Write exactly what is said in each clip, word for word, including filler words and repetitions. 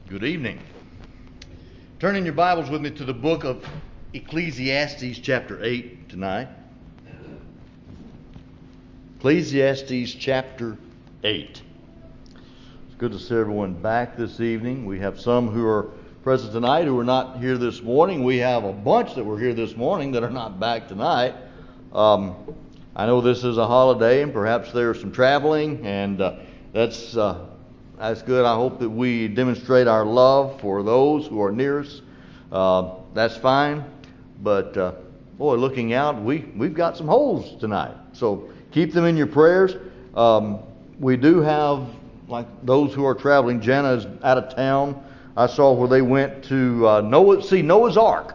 Good evening. Turn in your Bibles with me to the book of Ecclesiastes chapter eight tonight. Ecclesiastes chapter eight. It's good to see everyone back this evening. We have some who are present tonight who are not here this morning. We have a bunch that were here this morning that are not back tonight. Um, I know this is a holiday and perhaps there's some traveling, and uh, that's... Uh, That's good. I hope that we demonstrate our love for those who are near us. Uh, that's fine. But, uh, boy, looking out, we, we've got some holes tonight. So keep them in your prayers. Um, we do have, like those who are traveling, Jana is out of town. I saw where they went to uh, Noah, see Noah's Ark.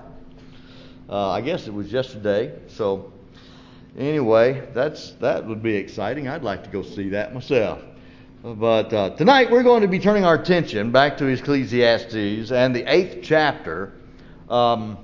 Uh, I guess it was yesterday. So anyway, that's that would be exciting. I'd like to go see that myself. But uh, tonight we're going to be turning our attention back to Ecclesiastes and the eighth chapter. Um,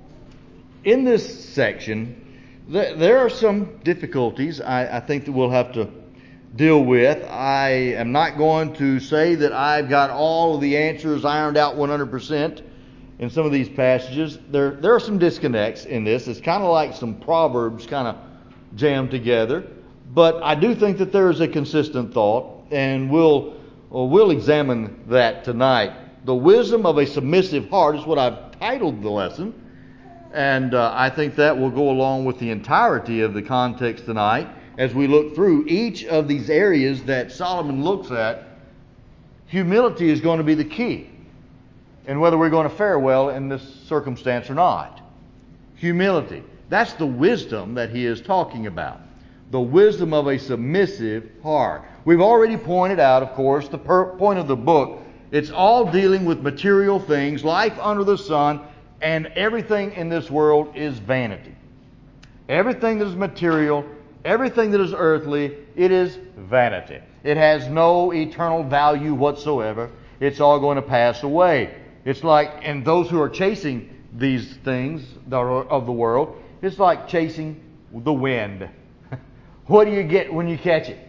in this section, th- there are some difficulties I, I think that we'll have to deal with. I am not going to say that I've got all of the answers ironed out one hundred percent in some of these passages. There, there are some disconnects in this. It's kind of like some proverbs kind of jammed together. But I do think that there is a consistent thought. And we'll well, we'll examine that tonight. The wisdom of a submissive heart is what I've titled the lesson. And uh, I think that will go along with the entirety of the context tonight as we look through each of these areas that Solomon looks at. Humility is going to be the key in whether we're going to fare well in this circumstance or not. Humility. That's the wisdom that he is talking about. The wisdom of a submissive heart. We've already pointed out, of course, the per- point of the book. It's all dealing with material things, life under the sun, and everything in this world is vanity. Everything that is material, everything that is earthly, it is vanity. It has no eternal value whatsoever. It's all going to pass away. It's like, and those who are chasing these things that are of the world, it's like chasing the wind. What do you get when you catch it?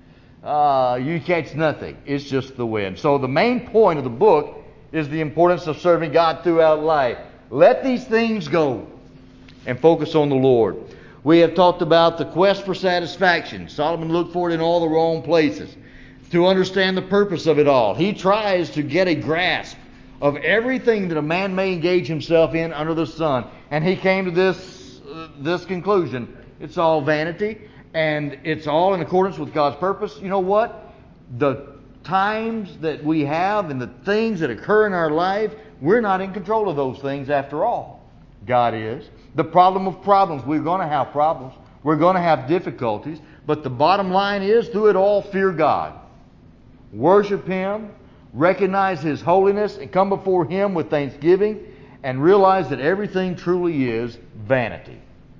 Uh, you catch nothing. It's just the wind. So the main point of the book is the importance of serving God throughout life. Let these things go and focus on the Lord. We have talked about the quest for satisfaction. Solomon looked for it in all the wrong places. To understand the purpose of it all, he tries to get a grasp of everything that a man may engage himself in under the sun. And he came to this, uh, this conclusion. It's all vanity. And it's all in accordance with God's purpose. You know what? The times that we have and the things that occur in our life, we're not in control of those things after all. God is. The problem of problems. We're going to have problems. We're going to have difficulties. But the bottom line is, through it all, fear God. Worship Him. Recognize His holiness and come before Him with thanksgiving. And realize that everything truly is vanity.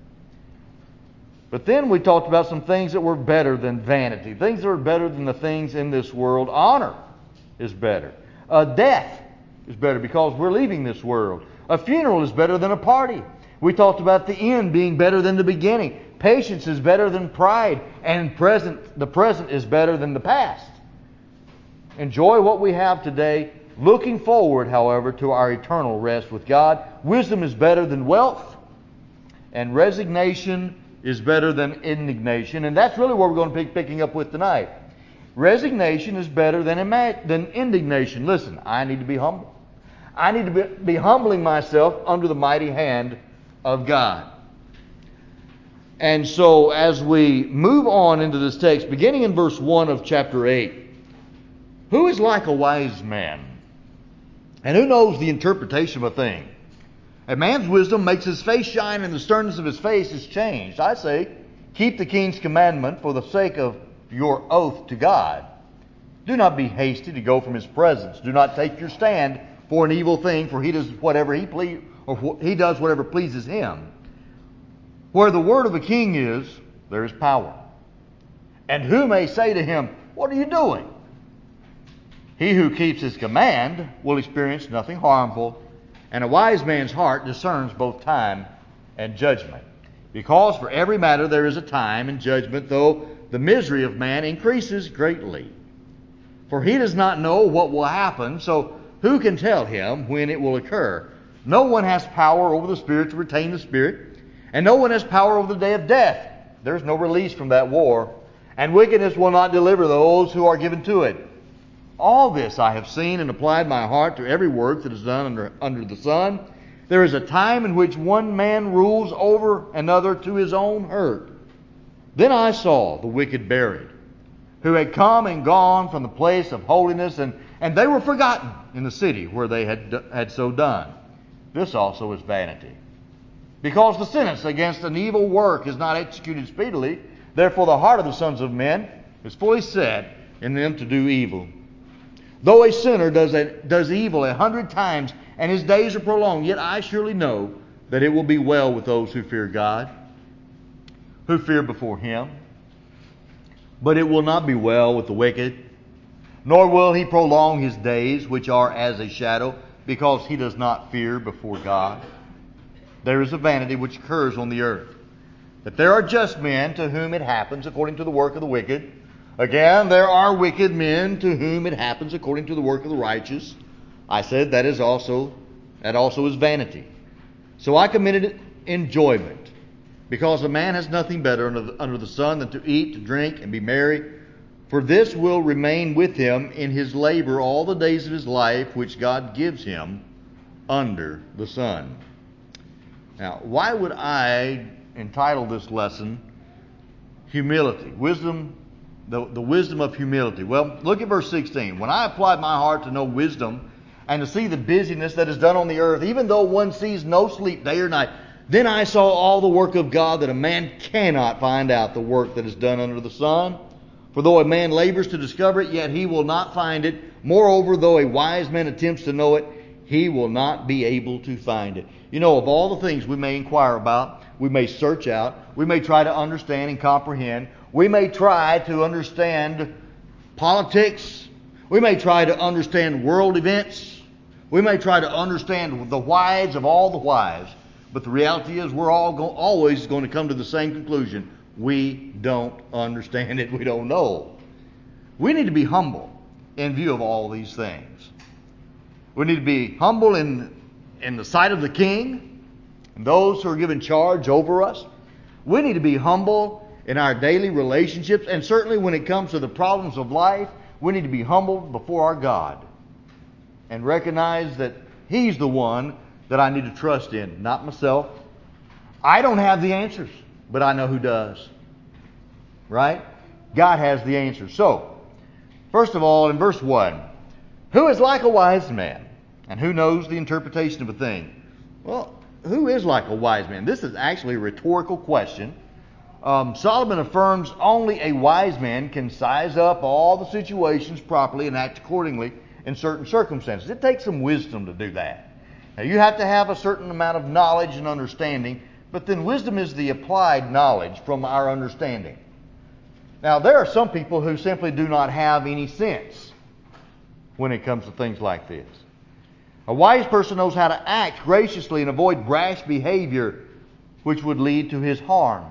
But then we talked about some things that were better than vanity. Things that are better than the things in this world. Honor is better. Uh, death is better because we're leaving this world. A funeral is better than a party. We talked about the end being better than the beginning. Patience is better than pride. And present, the present is better than the past. Enjoy what we have today. Looking forward, however, to our eternal rest with God. Wisdom is better than wealth. And resignation is better than indignation. And that's really what we're going to be picking up with tonight. Resignation is better than, ima- than indignation. Listen, I need to be humble. I need to be, be humbling myself under the mighty hand of God. And so as we move on into this text, beginning in verse one of chapter eight, who is like a wise man? And who knows the interpretation of a thing? A man's wisdom makes his face shine, and the sternness of his face is changed. I say, keep the king's commandment for the sake of your oath to God. Do not be hasty to go from His presence. Do not take your stand for an evil thing, for He does whatever He ple- or He does whatever pleases Him. Where the word of a king is, there is power. And who may say to him, what are you doing? He who keeps His command will experience nothing harmful. And a wise man's heart discerns both time and judgment. Because for every matter there is a time and judgment, though the misery of man increases greatly. For he does not know what will happen, so who can tell him when it will occur? No one has power over the Spirit to retain the Spirit, and no one has power over the day of death. There's no release from that war. And wickedness will not deliver those who are given to it. All this I have seen and applied my heart to every work that is done under, under the sun. There is a time in which one man rules over another to his own hurt. Then I saw the wicked buried, who had come and gone from the place of holiness, and, and they were forgotten in the city where they had, had so done. This also is vanity. Because the sentence against an evil work is not executed speedily, therefore the heart of the sons of men is fully set in them to do evil. Though a sinner does, a, does evil a hundred times, and his days are prolonged, yet I surely know that it will be well with those who fear God, who fear before Him. But it will not be well with the wicked, nor will he prolong his days, which are as a shadow, because he does not fear before God. There is a vanity which occurs on the earth, that there are just men to whom it happens according to the work of the wicked. Again, there are wicked men to whom it happens according to the work of the righteous. I said that is also that also is vanity. So I committed enjoyment, because a man has nothing better under the, under the sun than to eat, to drink, and be merry. For this will remain with him in his labor all the days of his life, which God gives him under the sun. Now, why would I entitle this lesson Humility? Wisdom, the, the wisdom of humility. Well, look at verse sixteen. When I applied my heart to know wisdom and to see the busyness that is done on the earth, even though one sees no sleep day or night, then I saw all the work of God, that a man cannot find out the work that is done under the sun. For though a man labors to discover it, yet he will not find it. Moreover, though a wise man attempts to know it, he will not be able to find it. You know, of all the things we may inquire about, we may search out, we may try to understand and comprehend, we may try to understand politics, we may try to understand world events, we may try to understand the whys of all the whys, but the reality is we're all go- always going to come to the same conclusion. We don't understand it. We don't know. We need to be humble in view of all these things. We need to be humble in, in the sight of the King and those who are given charge over us. We need to be humble in our daily relationships, and certainly when it comes to the problems of life, we need to be humble before our God and recognize that He's the one that I need to trust in, not myself. I don't have the answers, but I know who does. Right? God has the answers. So, first of all, in verse one, who is like a wise man, and who knows the interpretation of a thing? Well, who is like a wise man? This is actually a rhetorical question. Um, Solomon affirms only a wise man can size up all the situations properly and act accordingly in certain circumstances. It takes some wisdom to do that. Now, you have to have a certain amount of knowledge and understanding, but then wisdom is the applied knowledge from our understanding. Now, there are some people who simply do not have any sense when it comes to things like this. A wise person knows how to act graciously and avoid brash behavior which would lead to his harm.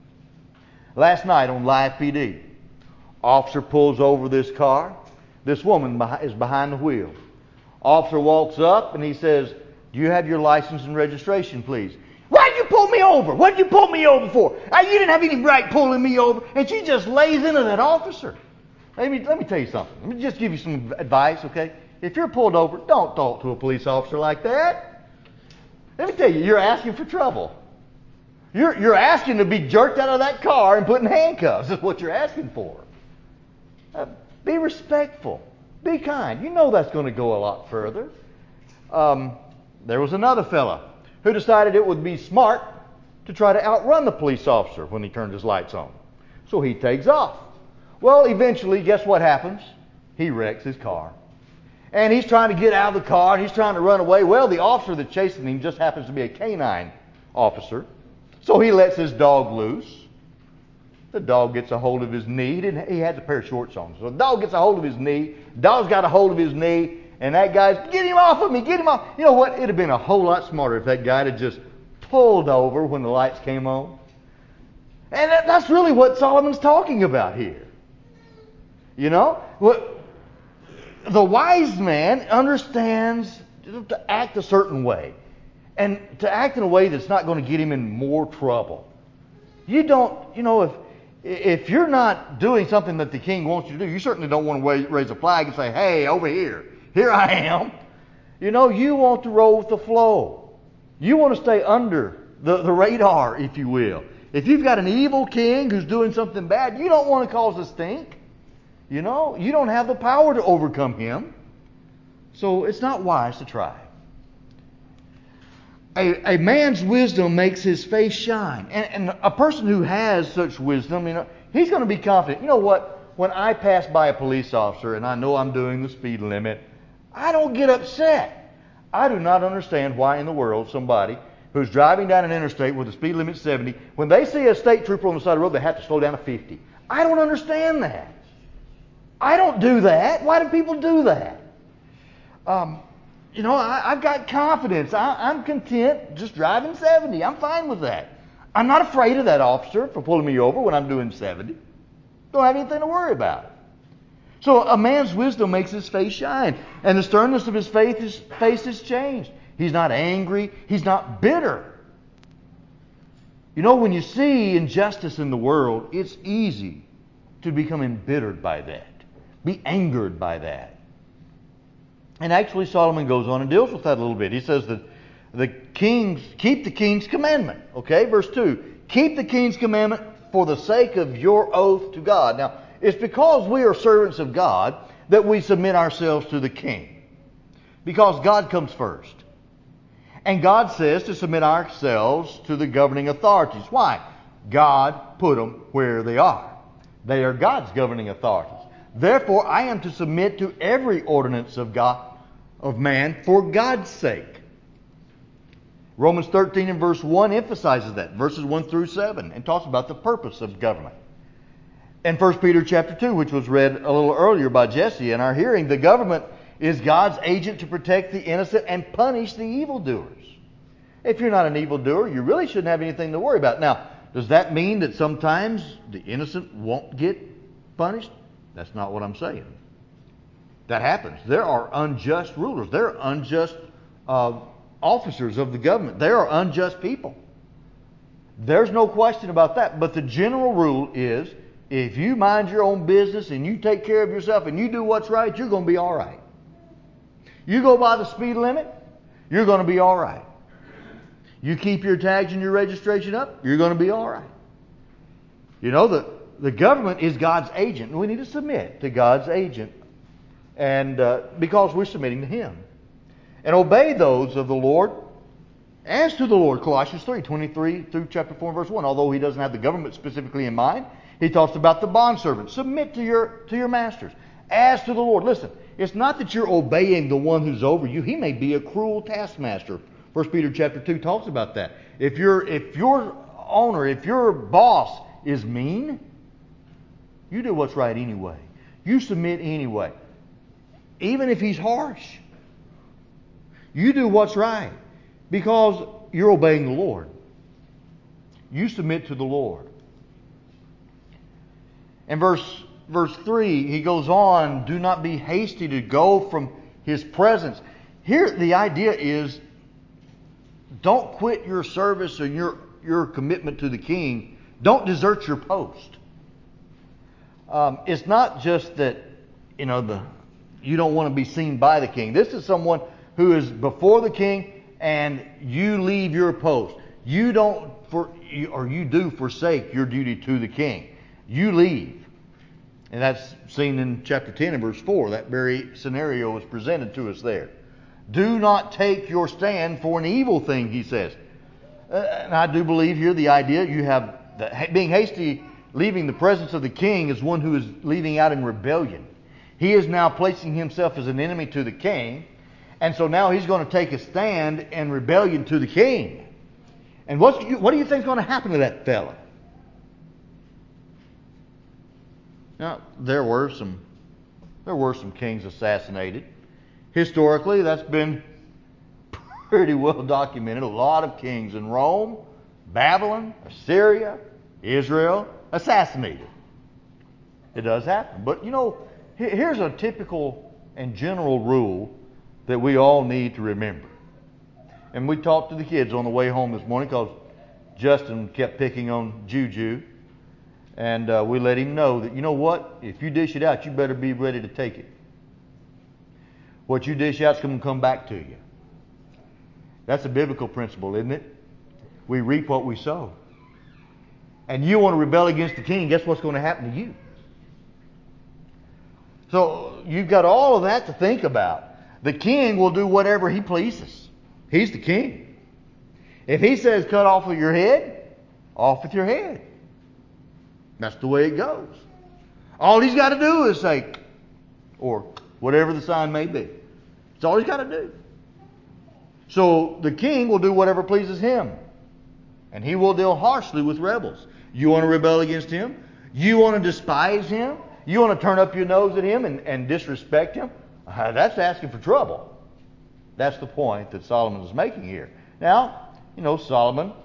Last night on Live P D, officer pulls over this car. This woman is behind the wheel. Officer walks up and he says, "Do you have your license and registration, please?" "Why'd you pull me over? What'd you pull me over for? Uh, you didn't have any right pulling me over." And she just lays into that officer. Let me, let me tell you something. Let me just give you some advice, okay? If you're pulled over, don't talk to a police officer like that. Let me tell you, you're asking for trouble. You're, you're asking to be jerked out of that car and put in handcuffs. That's what you're asking for. Uh, be respectful. Be kind. You know that's going to go a lot further. Um, there was another fella who decided it would be smart to try to outrun the police officer when he turned his lights on. So he takes off. Well, eventually, guess what happens? He wrecks his car. And he's trying to get out of the car, and he's trying to run away. Well, the officer that's chasing him just happens to be a canine officer. So he lets his dog loose. The dog gets a hold of his knee. He, didn't, he has a pair of shorts on. So the dog gets a hold of his knee. Dog's got a hold of his knee. And that guy's, "Get him off of me, get him off." You know what? It'd have been a whole lot smarter if that guy had just pulled over when the lights came on. And that, that's really what Solomon's talking about here. You know? What, the wise man understands to act a certain way, and to act in a way that's not going to get him in more trouble. You don't, you know, if if you're not doing something that the king wants you to do, you certainly don't want to raise a flag and say, "Hey, over here, here I am." You know, you want to roll with the flow. You want to stay under the, the radar, if you will. If you've got an evil king who's doing something bad, you don't want to cause a stink. You know, you don't have the power to overcome him. So it's not wise to try. A, a man's wisdom makes his face shine. And, and a person who has such wisdom, you know, he's going to be confident. You know what? When I pass by a police officer and I know I'm doing the speed limit, I don't get upset. I do not understand why in the world somebody who's driving down an interstate where the speed limit's seventy, when they see a state trooper on the side of the road, they have to slow down to fifty. I don't understand that. I don't do that. Why do people do that? Um, you know, I, I've got confidence. I, I'm content just driving seventy. I'm fine with that. I'm not afraid of that officer for pulling me over when I'm doing seventy. Don't have anything to worry about. So a man's wisdom makes his face shine, and the sternness of his faith is, face is changed. He's not angry. He's not bitter. You know, when you see injustice in the world, it's easy to become embittered by that, be angered by that. And actually Solomon goes on and deals with that a little bit. He says that the kings, keep the king's commandment. Okay, verse two. Keep the king's commandment for the sake of your oath to God. Now, it's because we are servants of God that we submit ourselves to the king. Because God comes first. And God says to submit ourselves to the governing authorities. Why? God put them where they are. They are God's governing authorities. Therefore, I am to submit to every ordinance of God, of man, for God's sake. Romans thirteen and verse one emphasizes that, verses one through seven, and talks about the purpose of government. And First Peter chapter two, which was read a little earlier by Jesse in our hearing, the government is God's agent to protect the innocent and punish the evildoers. If you're not an evildoer, you really shouldn't have anything to worry about. Now, does that mean that sometimes the innocent won't get punished? That's not what I'm saying. That happens. There are unjust rulers. There are unjust uh, officers of the government. There are unjust people. There's no question about that. But the general rule is, if you mind your own business and you take care of yourself and you do what's right, you're going to be all right. You go by the speed limit, you're going to be all right. You keep your tags and your registration up, you're going to be all right. You know, the, the government is God's agent, and we need to submit to God's agent, and uh, because we're submitting to Him. And obey those of the Lord as to the Lord. Colossians three, twenty-three through chapter four, verse one. Although he doesn't have the government specifically in mind, he talks about the bondservants. Submit to your, to your masters as to the Lord. Listen, it's not that you're obeying the one who's over you. He may be a cruel taskmaster. First Peter chapter two talks about that. If your if your owner, if your boss is mean, you do what's right anyway. You submit anyway. Even if he's harsh. You do what's right. Because you're obeying the Lord. You submit to the Lord. And verse verse three, he goes on, do not be hasty to go from his presence. Here the idea is, don't quit your service and your, your commitment to the king. Don't desert your post. Um, it's not just that, you know, the you don't want to be seen by the king. This is someone who is before the king, and you leave your post. You don't, for or you do forsake your duty to the king. You leave. And that's seen in chapter ten and verse four. That very scenario is presented to us there. Do not take your stand for an evil thing, he says. Uh, and I do believe here the idea you have the, being hasty, leaving the presence of the king is one who is leaving out in rebellion. He is now placing himself as an enemy to the king. And so now he's going to take a stand in rebellion to the king. And what's, what do you think is going to happen to that fella? Now, there were some, there were some kings assassinated. Historically, that's been pretty well documented. A lot of kings in Rome, Babylon, Assyria, Israel, assassinated. It does happen. But, you know, here's a typical and general rule that we all need to remember. And we talked to the kids on the way home this morning because Justin kept picking on Juju. And uh, we let him know that, you know what? If you dish it out, you better be ready to take it. What you dish out is going to come back to you. That's a biblical principle, isn't it? We reap what we sow. And you want to rebel against the king, guess what's going to happen to you? So you've got all of that to think about. The king will do whatever he pleases. He's the king. If he says cut off with your head, off with your head. That's the way it goes. All he's got to do is say, or whatever the sign may be. That's all he's got to do. So the king will do whatever pleases him. And he will deal harshly with rebels. You want to rebel against him? You want to despise him? You want to turn up your nose at him and, and disrespect him? Uh, that's asking for trouble. That's the point that Solomon is making here. Now, you know, Solomon,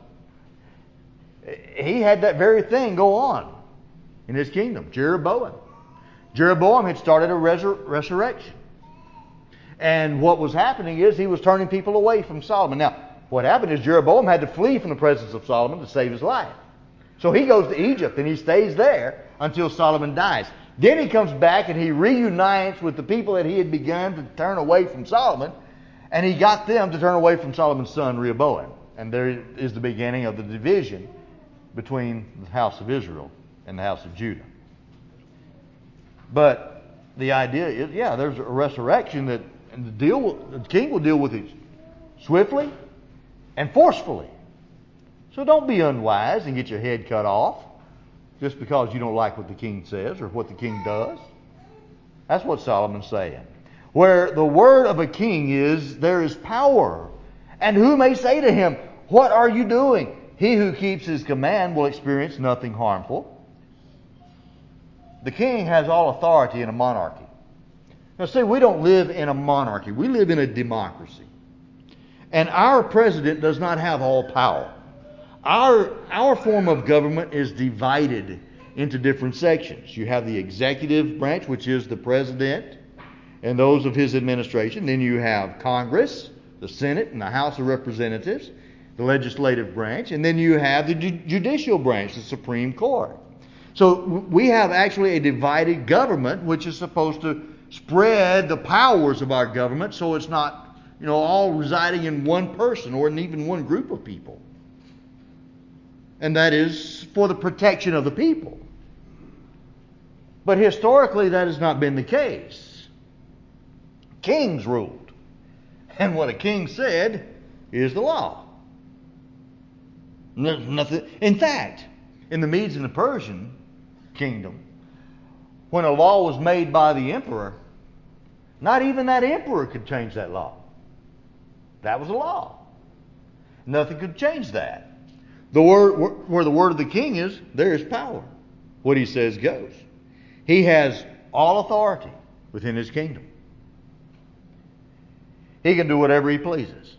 he had that very thing go on in his kingdom. Jeroboam. Jeroboam had started a resur- resurrection. And what was happening is he was turning people away from Solomon. Now, what happened is Jeroboam had to flee from the presence of Solomon to save his life. So he goes to Egypt and he stays there until Solomon dies. Then he comes back and he reunites with the people that he had begun to turn away from Solomon. And he got them to turn away from Solomon's son Rehoboam. And there is the beginning of the division between the house of Israel and the house of Judah. But the idea is, yeah, there's a resurrection that and the deal the king will deal with it swiftly and forcefully. So don't be unwise and get your head cut off just because you don't like what the king says or what the king does. That's what Solomon's saying. Where the word of a king is, there is power. And who may say to him, what are you doing? He who keeps his command will experience nothing harmful. The king has all authority in a monarchy. Now see, we don't live in a monarchy. We live in a democracy. And our president does not have all power. Our, our form of government is divided into different sections. You have the executive branch, which is the president and those of his administration. Then you have Congress, the Senate, and the House of Representatives, the legislative branch. And then you have the ju- judicial branch, the Supreme Court. So we have actually a divided government, which is supposed to spread the powers of our government so it's not, you know, all residing in one person or in even one group of people. And that is for the protection of the people. But historically, that has not been the case. Kings ruled. And what a king said is the law. Nothing. In fact, in the Medes and the Persian kingdom, when a law was made by the emperor, not even that emperor could change that law. That was a law. Nothing could change that. The word, where the word of the king is, there is power. What he says goes. He has all authority within his kingdom. He can do whatever he pleases.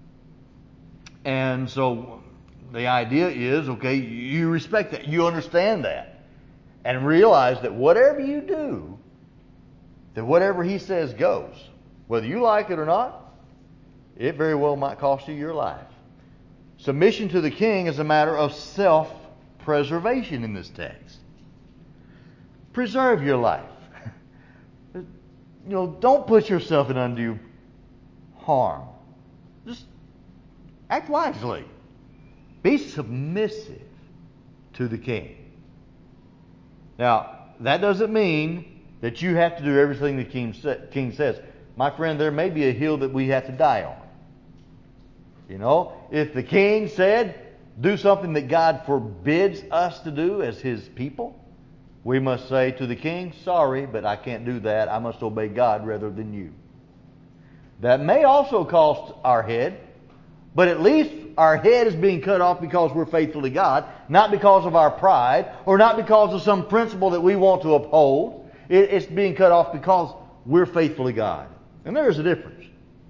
And so the idea is, okay, you respect that. You understand that. And realize that whatever you do, that whatever he says goes. Whether you like it or not, it very well might cost you your life. Submission to the king is a matter of self-preservation in this text. Preserve your life. You know, don't put yourself in undue harm. Just act wisely. Be submissive to the king. Now, that doesn't mean that you have to do everything the king, sa- king says. My friend, there may be a hill that we have to die on. You know, if the king said, do something that God forbids us to do as his people, we must say to the king, sorry, but I can't do that. I must obey God rather than you. That may also cost our head, but at least our head is being cut off because we're faithful to God, not because of our pride, or not because of some principle that we want to uphold. It's being cut off because we're faithful to God. And there is a difference.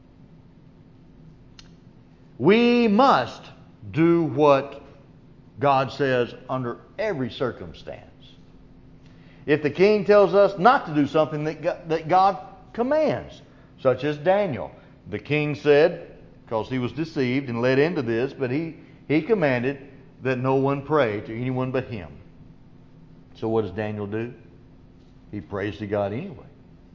We must do what God says under every circumstance. If the king tells us not to do something that God, that God commands, such as Daniel. The king said, because he was deceived and led into this, but he, he commanded that no one pray to anyone but him. So what does Daniel do? He prays to God anyway.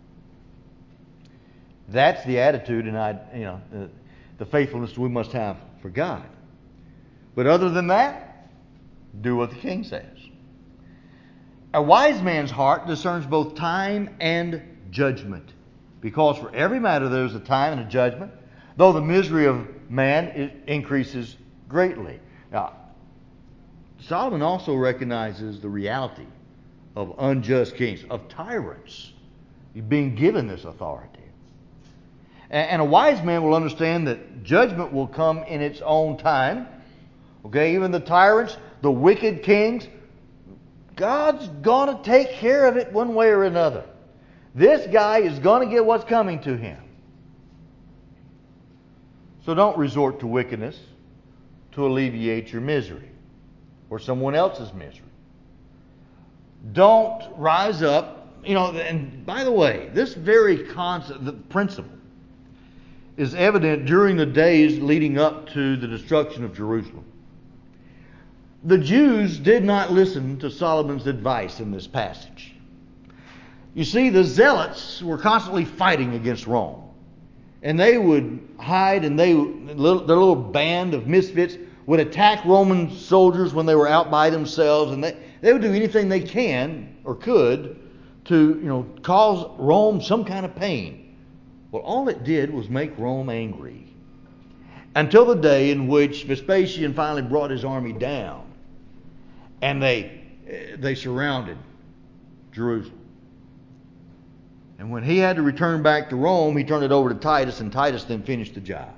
That's the attitude and I, you know, the, the faithfulness we must have for God. But other than that, do what the king says. A wise man's heart discerns both time and judgment, because for every matter there is a time and a judgment, though the misery of man increases greatly. Now, Solomon also recognizes the reality of unjust kings, of tyrants being given this authority. And a wise man will understand that judgment will come in its own time. Okay, even the tyrants, the wicked kings, God's going to take care of it one way or another. This guy is going to get what's coming to him. So don't resort to wickedness to alleviate your misery or someone else's misery. Don't rise up. You know, and by the way, this very concept, the principle, is evident during the days leading up to the destruction of Jerusalem. The Jews did not listen to Solomon's advice in this passage. You see, the Zealots were constantly fighting against Rome. And they would hide, and they, their little band of misfits would attack Roman soldiers when they were out by themselves. And they, they would do anything they can or could to, you know, cause Rome some kind of pain. Well, all it did was make Rome angry. Until the day in which Vespasian finally brought his army down. And they they surrounded Jerusalem. And when he had to return back to Rome, he turned it over to Titus, and Titus then finished the job.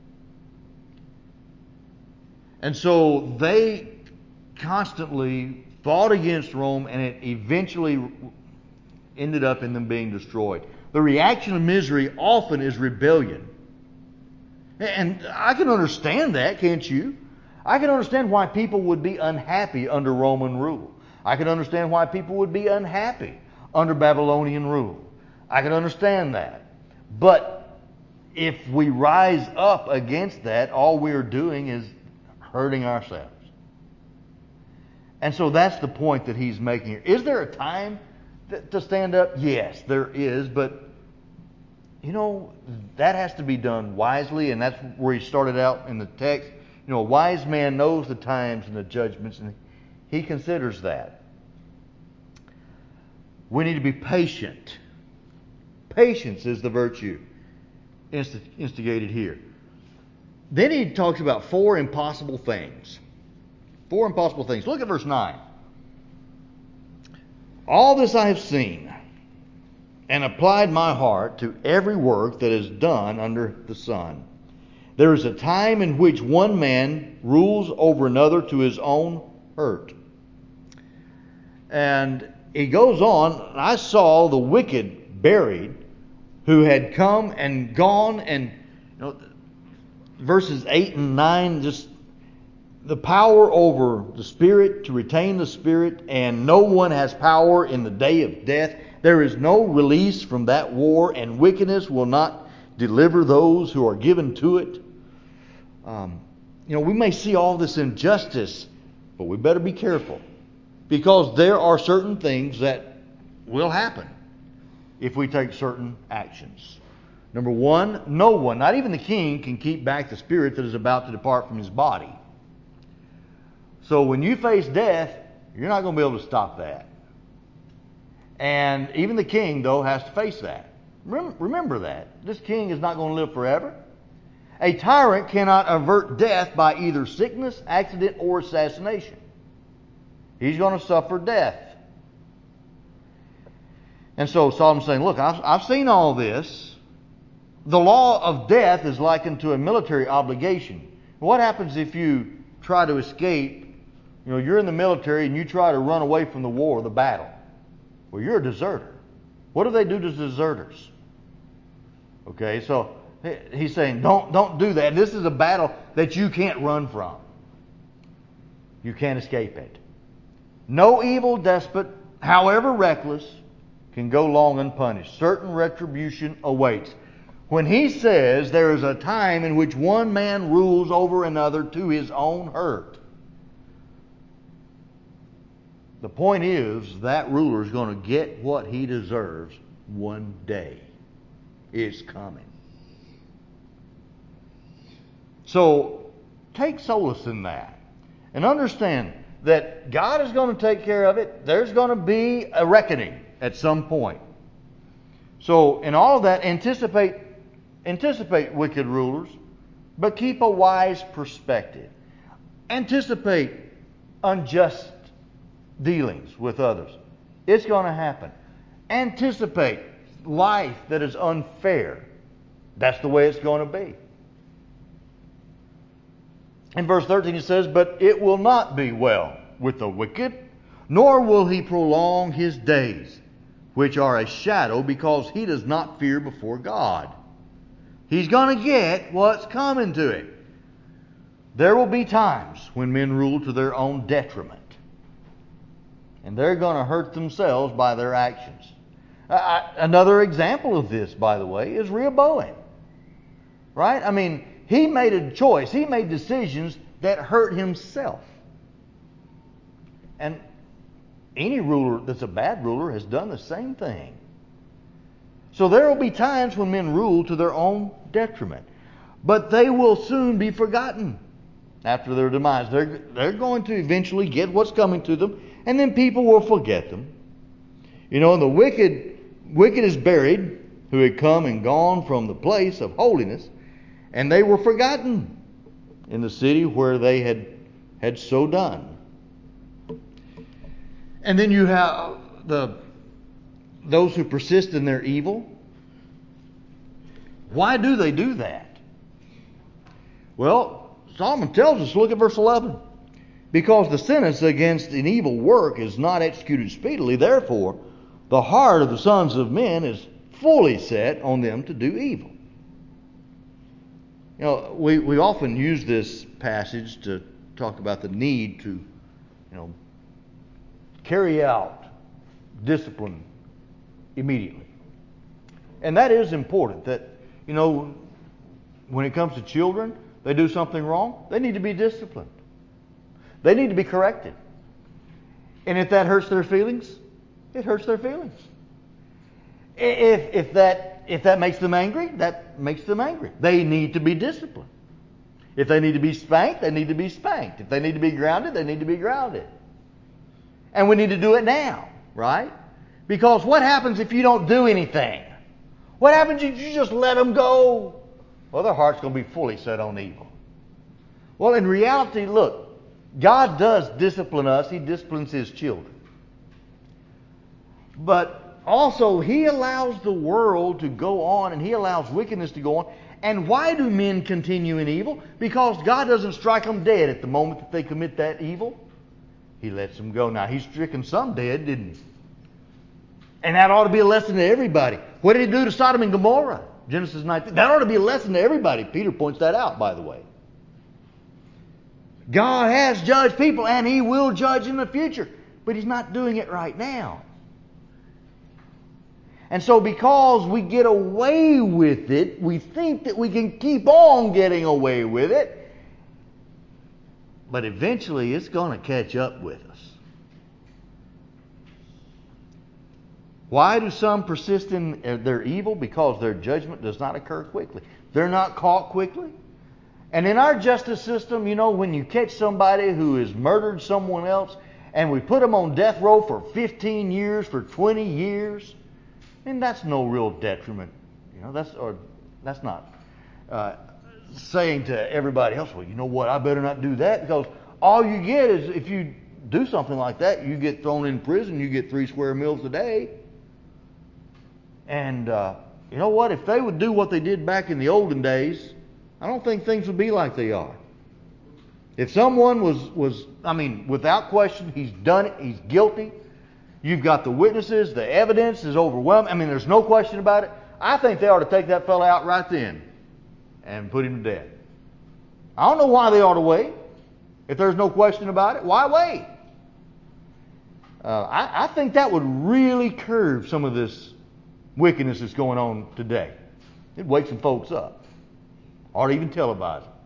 And so they constantly fought against Rome, and it eventually ended up in them being destroyed. The reaction of misery often is rebellion. And I can understand that, can't you? I can understand why people would be unhappy under Roman rule. I can understand why people would be unhappy under Babylonian rule. I can understand that. But if we rise up against that, all we're doing is hurting ourselves. And so that's the point that he's making here. Is there a time to stand up? Yes, there is. But, you know, that has to be done wisely. And that's where he started out in the text. You know, a wise man knows the times and the judgments, and he considers that. We need to be patient. Patience is the virtue instigated here. Then he talks about four impossible things. Four impossible things. Look at verse nine. All this I have seen, and applied my heart to every work that is done under the sun. There is a time in which one man rules over another to his own hurt. And he goes on, I saw the wicked buried, who had come and gone, and you know, verses eight and nine, just the power over the spirit, to retain the spirit, and no one has power in the day of death. There is no release from that war, and wickedness will not deliver those who are given to it. Um, you know, we may see all this injustice, but we better be careful, because there are certain things that will happen if we take certain actions. Number one, no one, not even the king, can keep back the spirit that is about to depart from his body. So when you face death, you're not going to be able to stop that. And even the king, though, has to face that. Remember that. This king is not going to live forever. A tyrant cannot avert death by either sickness, accident, or assassination. He's going to suffer death. And so Solomon's saying, look, I've, I've seen all this. The law of death is likened to a military obligation. What happens if you try to escape? You know, you're in the military and you try to run away from the war, the battle. Well, you're a deserter. What do they do to deserters? Okay, so he's saying, don't, don't do that. This is a battle that you can't run from. You can't escape it. No evil despot, however reckless, can go long unpunished. Certain retribution awaits. When he says there is a time in which one man rules over another to his own hurt, the point is that ruler is going to get what he deserves one day. It's coming. So take solace in that and understand that God is going to take care of it. There's going to be a reckoning at some point. So in all of that, anticipate anticipate wicked rulers, but keep a wise perspective. Anticipate unjust dealings with others. It's going to happen. Anticipate life that is unfair. That's the way it's going to be. In verse thirteen it says, "But it will not be well with the wicked, nor will he prolong his days, which are a shadow, because he does not fear before God." He's going to get what's coming to him. There will be times when men rule to their own detriment. And they're going to hurt themselves by their actions. Uh, another example of this, by the way, is Rehoboam. Right? I mean, he made a choice. He made decisions that hurt himself. And any ruler that's a bad ruler has done the same thing. So there will be times when men rule to their own detriment. But they will soon be forgotten after their demise. They're, they're going to eventually get what's coming to them, and then people will forget them. You know, and the wicked, wicked is buried, who had come and gone from the place of holiness, and they were forgotten in the city where they had, had so done. And then you have the those who persist in their evil. Why do they do that? Well, Solomon tells us, look at verse eleven. "Because the sentence against an evil work is not executed speedily, therefore the heart of the sons of men is fully set on them to do evil." You know, we, we often use this passage to talk about the need to, you know, carry out discipline immediately. And that is important, that, you know, when it comes to children, they do something wrong, they need to be disciplined. They need to be corrected. And if that hurts their feelings, it hurts their feelings. If, if, that, if that makes them angry, that makes them angry. They need to be disciplined. If they need to be spanked, they need to be spanked. If they need to be grounded, they need to be grounded. And we need to do it now, right? Because what happens if you don't do anything? What happens if you just let them go? Well, their heart's going to be fully set on evil. Well, in reality, look, God does discipline us. He disciplines His children. But also, He allows the world to go on, and He allows wickedness to go on. And why do men continue in evil? Because God doesn't strike them dead at the moment that they commit that evil. He lets them go. Now, He stricken some dead, didn't He? And that ought to be a lesson to everybody. What did He do to Sodom and Gomorrah? Genesis nineteen. That ought to be a lesson to everybody. Peter points that out, by the way. God has judged people, and He will judge in the future. But He's not doing it right now. And so because we get away with it, we think that we can keep on getting away with it. But eventually it's going to catch up with us. Why do some persist in their evil? Because their judgment does not occur quickly. They're not caught quickly. And in our justice system, you know, when you catch somebody who has murdered someone else and we put them on death row for fifteen years, for twenty years, I mean, that's no real detriment. You know, that's or that's not uh, saying to everybody else, well, you know what, I better not do that, because all you get is, if you do something like that, you get thrown in prison, you get three square meals a day. And uh, you know what? If they would do what they did back in the olden days, I don't think things would be like they are. If someone was, was I mean, without question, he's done it, he's guilty. You've got the witnesses, the evidence is overwhelming. I mean, there's no question about it. I think they ought to take that fellow out right then and put him to death. I don't know why they ought to wait. If there's no question about it, why wait? Uh, I, I think that would really curb some of this wickedness that's going on today. It'd wake some folks up, or even televise it.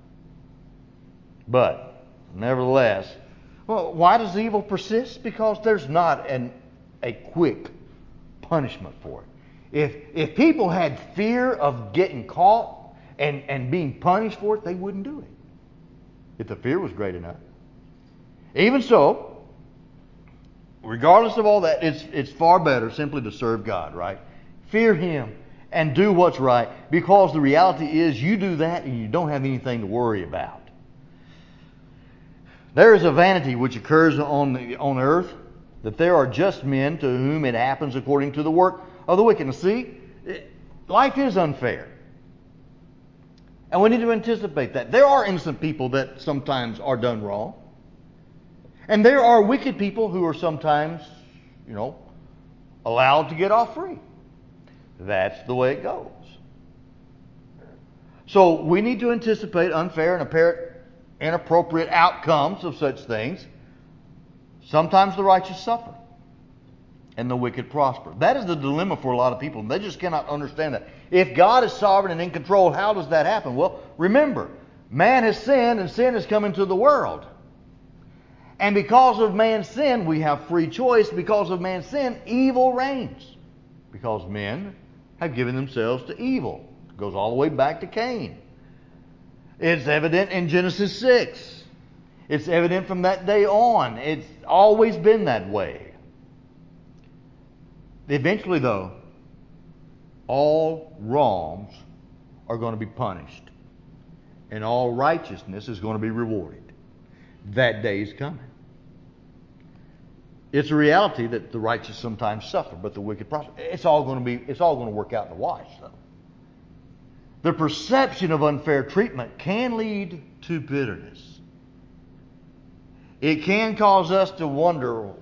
But, nevertheless, well, why does evil persist? Because there's not an, a quick punishment for it. If, if people had fear of getting caught and, and being punished for it, they wouldn't do it. If the fear was great enough. Even so, regardless of all that, it's, it's far better simply to serve God, right? Fear Him and do what's right, because the reality is you do that and you don't have anything to worry about. There is a vanity which occurs on the, on earth, that there are just men to whom it happens according to the work of the wicked. Now see, life is unfair. And we need to anticipate that. There are innocent people that sometimes are done wrong. And there are wicked people who are sometimes, you know, allowed to get off free. That's the way it goes. So we need to anticipate unfair and apparent inappropriate outcomes of such things. Sometimes the righteous suffer and the wicked prosper. That is the dilemma for a lot of people. They just cannot understand that. If God is sovereign and in control, how does that happen? Well, remember, man has sinned and sin has come into the world. And because of man's sin, we have free choice. Because of man's sin, evil reigns. Because men have given themselves to evil. It goes all the way back to Cain. It's evident in Genesis six. It's evident from that day on. It's always been that way. Eventually, though, all wrongs are going to be punished. And all righteousness is going to be rewarded. That day is coming. It's a reality that the righteous sometimes suffer, but the wicked prosper. It's all going to be, it's all going to work out in the wash, though. The perception of unfair treatment can lead to bitterness. It can cause us to wonder,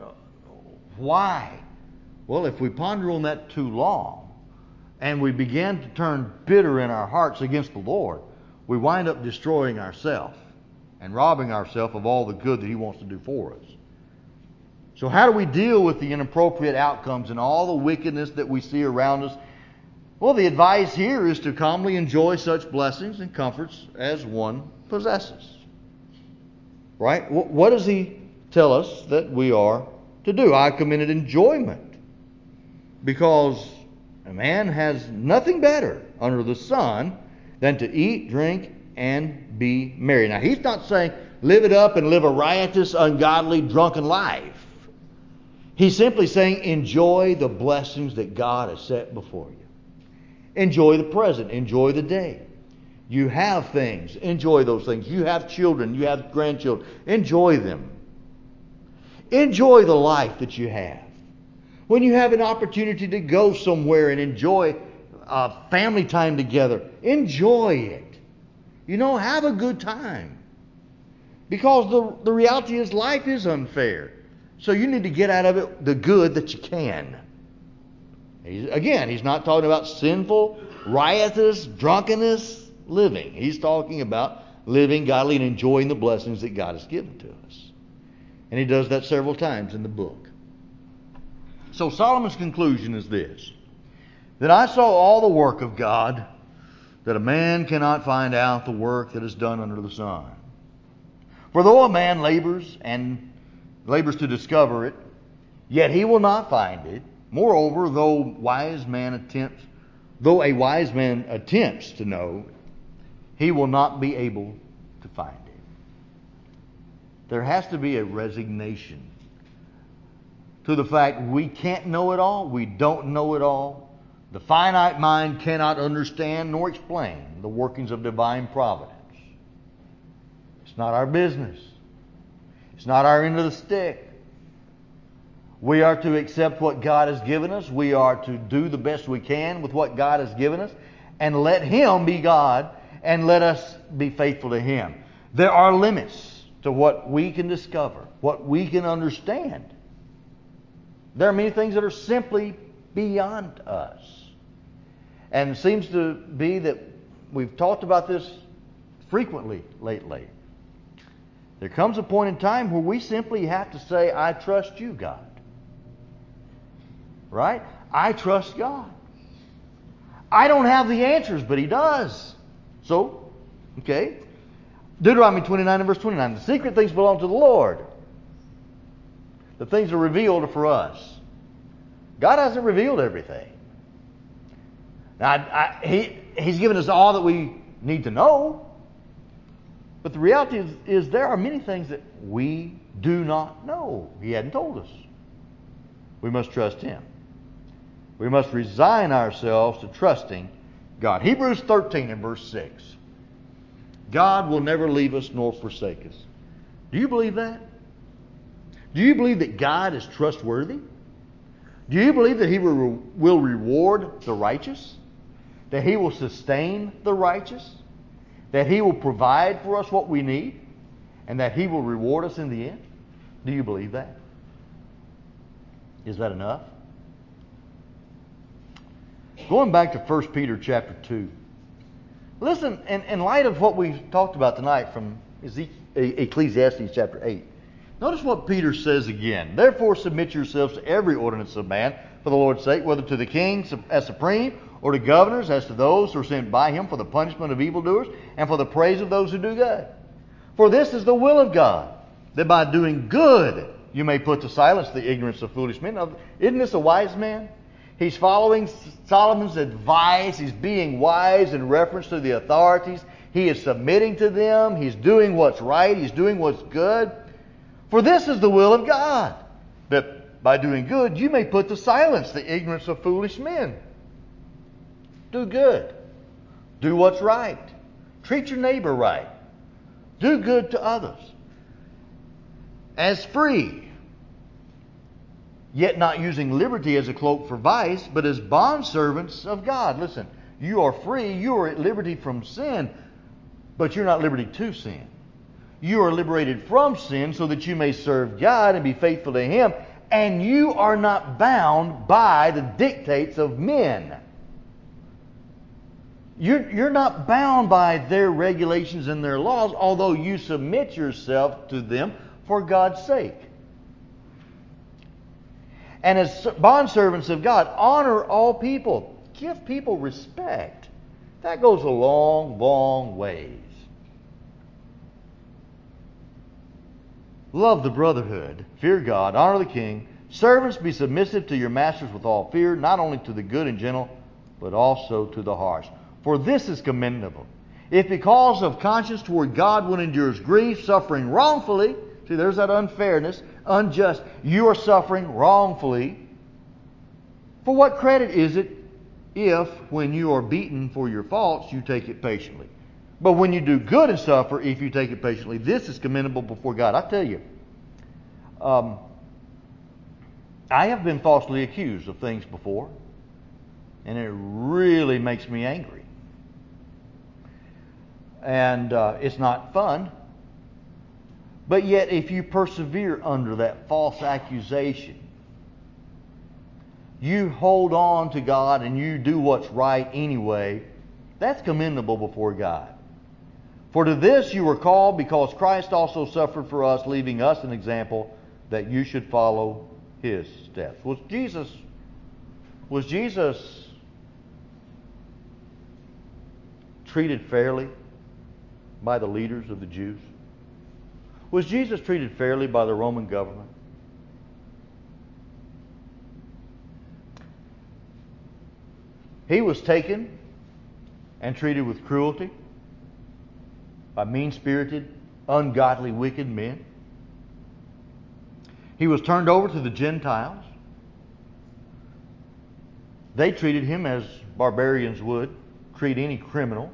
why? Well, if we ponder on that too long, and we begin to turn bitter in our hearts against the Lord, we wind up destroying ourselves and robbing ourselves of all the good that He wants to do for us. So how do we deal with the inappropriate outcomes and all the wickedness that we see around us? Well, the advice here is to calmly enjoy such blessings and comforts as one possesses. Right? What does He tell us that we are to do? I commended enjoyment, because a man has nothing better under the sun than to eat, drink, and be merry. Now, He's not saying live it up and live a riotous, ungodly, drunken life. He's simply saying enjoy the blessings that God has set before you. Enjoy the present. Enjoy the day. You have things. Enjoy those things. You have children. You have grandchildren. Enjoy them. Enjoy the life that you have. When you have an opportunity to go somewhere and enjoy uh, family time together, enjoy it. You know, have a good time. Because the, the reality is life is unfair. So you need to get out of it the good that you can. He's, again, he's not talking about sinful, riotous, drunkenness living. He's talking about living godly and enjoying the blessings that God has given to us. And he does that several times in the book. So Solomon's conclusion is this: that I saw all the work of God, that a man cannot find out the work that is done under the sun. For though a man labors and labors to discover it, yet he will not find it. Moreover, though wise man attempts, though a wise man attempts to know, he will not be able to find it. There has to be a resignation to the fact we can't know it all, we don't know it all. The finite mind cannot understand nor explain the workings of divine providence. It's not our business. It's not our end of the stick. We are to accept what God has given us. We are to do the best we can with what God has given us, and let Him be God, and let us be faithful to Him. There are limits to what we can discover, what we can understand. There are many things that are simply beyond us. And it seems to be that we've talked about this frequently lately. There comes a point in time where we simply have to say, I trust you, God. Right? I trust God. I don't have the answers, but He does. So, okay. Deuteronomy twenty-nine and verse twenty-nine. The secret things belong to the Lord. The things are revealed are for us. God hasn't revealed everything. Now, I, I, he, He's given us all that we need to know. But the reality is, is there are many things that we do not know. He hadn't told us. We must trust Him. We must resign ourselves to trusting God. Hebrews thirteen and verse six. God will never leave us nor forsake us. Do you believe that? Do you believe that God is trustworthy? Do you believe that He will reward the righteous? That He will sustain the righteous? That He will provide for us what we need? And that He will reward us in the end? Do you believe that? Is that enough? Going back to First Peter chapter two. Listen, in, in light of what we talked about tonight from Ecclesiastes chapter eight, notice what Peter says again. Therefore submit yourselves to every ordinance of man for the Lord's sake, whether to the king as supreme, or to governors as to those who are sent by him for the punishment of evildoers and for the praise of those who do good. For this is the will of God, that by doing good you may put to silence the ignorance of foolish men. Now, isn't this a wise man? He's following Solomon's advice. He's being wise in reference to the authorities. He is submitting to them. He's doing what's right. He's doing what's good. For this is the will of God, that by doing good you may put to silence the ignorance of foolish men. Do good. Do what's right. Treat your neighbor right. Do good to others. As free, yet not using liberty as a cloak for vice, but as bondservants of God. Listen, you are free. You are at liberty from sin, but you're not at liberty to sin. You are liberated from sin so that you may serve God and be faithful to Him, and you are not bound by the dictates of men. You're, you're not bound by their regulations and their laws, although you submit yourself to them for God's sake. And as bondservants of God, honor all people. Give people respect. That goes a long, long ways. Love the brotherhood. Fear God. Honor the king. Servants, be submissive to your masters with all fear, not only to the good and gentle, but also to the harsh. For this is commendable. If because of conscience toward God one endures grief, suffering wrongfully, see, there's that unfairness, unjust. You are suffering wrongfully. For what credit is it if, when you are beaten for your faults, you take it patiently? But when you do good and suffer, if you take it patiently, this is commendable before God. I tell you, um, I have been falsely accused of things before, and it really makes me angry. And uh, it's not fun. But yet, if you persevere under that false accusation, you hold on to God and you do what's right anyway, that's commendable before God. For to this you were called, because Christ also suffered for us, leaving us an example that you should follow His steps. Was Jesus, was Jesus treated fairly by the leaders of the Jews? Was Jesus treated fairly by the Roman government? He was taken and treated with cruelty by mean-spirited, ungodly, wicked men. He was turned over to the Gentiles. They treated him as barbarians would treat any criminal.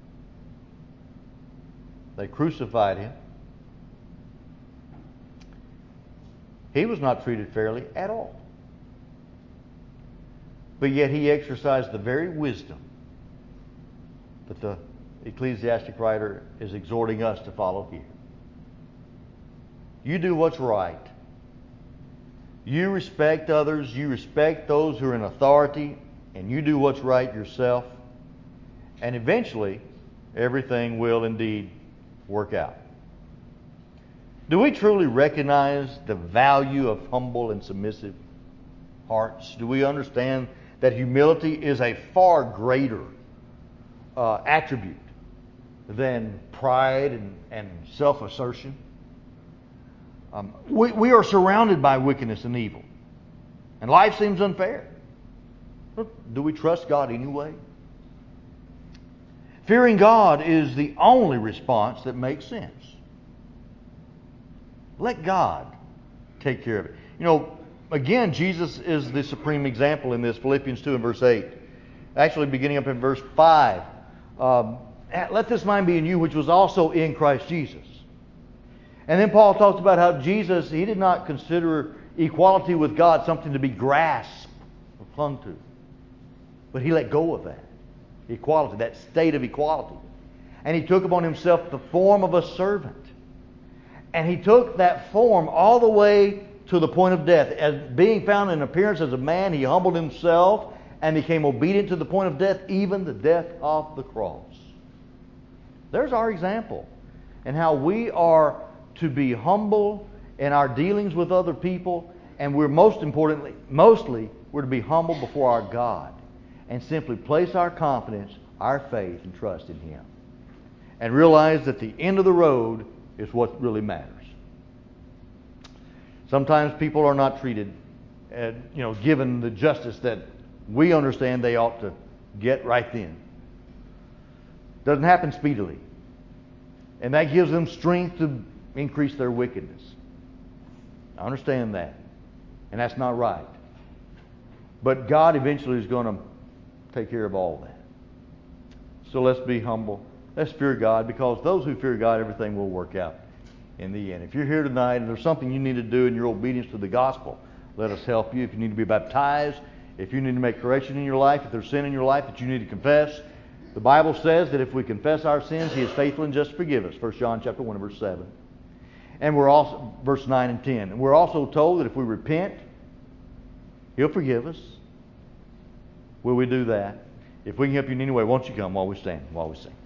They crucified him. He was not treated fairly at all. But yet he exercised the very wisdom that the ecclesiastic writer is exhorting us to follow here. You do what's right. You respect others. You respect those who are in authority. And you do what's right yourself. And eventually, everything will indeed work out. Do we truly recognize the value of humble and submissive hearts? Do we understand that humility is a far greater uh, attribute than pride and, and self-assertion? Um, we, we are surrounded by wickedness and evil. And life seems unfair. But do we trust God anyway? Fearing God is the only response that makes sense. Let God take care of it. You know, again, Jesus is the supreme example in this. Philippians two and verse eight. Actually, beginning up in verse five. Um, Let this mind be in you, which was also in Christ Jesus. And then Paul talks about how Jesus, he did not consider equality with God something to be grasped or clung to. But he let go of that. Equality, that state of equality. And he took upon himself the form of a servant. And he took that form all the way to the point of death. As being found in appearance as a man, he humbled himself and became obedient to the point of death, even the death of the cross. There's our example. And how we are to be humble in our dealings with other people. And we're most importantly, mostly, we're to be humble before our God. And simply place our confidence, our faith, and trust in Him. And realize that the end of the road is what really matters. Sometimes people are not treated, uh, you know, given the justice that we understand they ought to get right then. Doesn't happen speedily. And that gives them strength to increase their wickedness. I understand that. And that's not right. But God eventually is going to take care of all that. So let's be humble. Let's fear God, because those who fear God, everything will work out in the end. If you're here tonight and there's something you need to do in your obedience to the gospel, let us help you. If you need to be baptized, if you need to make correction in your life, if there's sin in your life that you need to confess, the Bible says that if we confess our sins, He is faithful and just to forgive us. First John chapter one and verse seven. And we're also, verse nine and ten. And we're also told that if we repent, He'll forgive us. Will we do that? If we can help you in any way, won't you come while we stand, while we sing?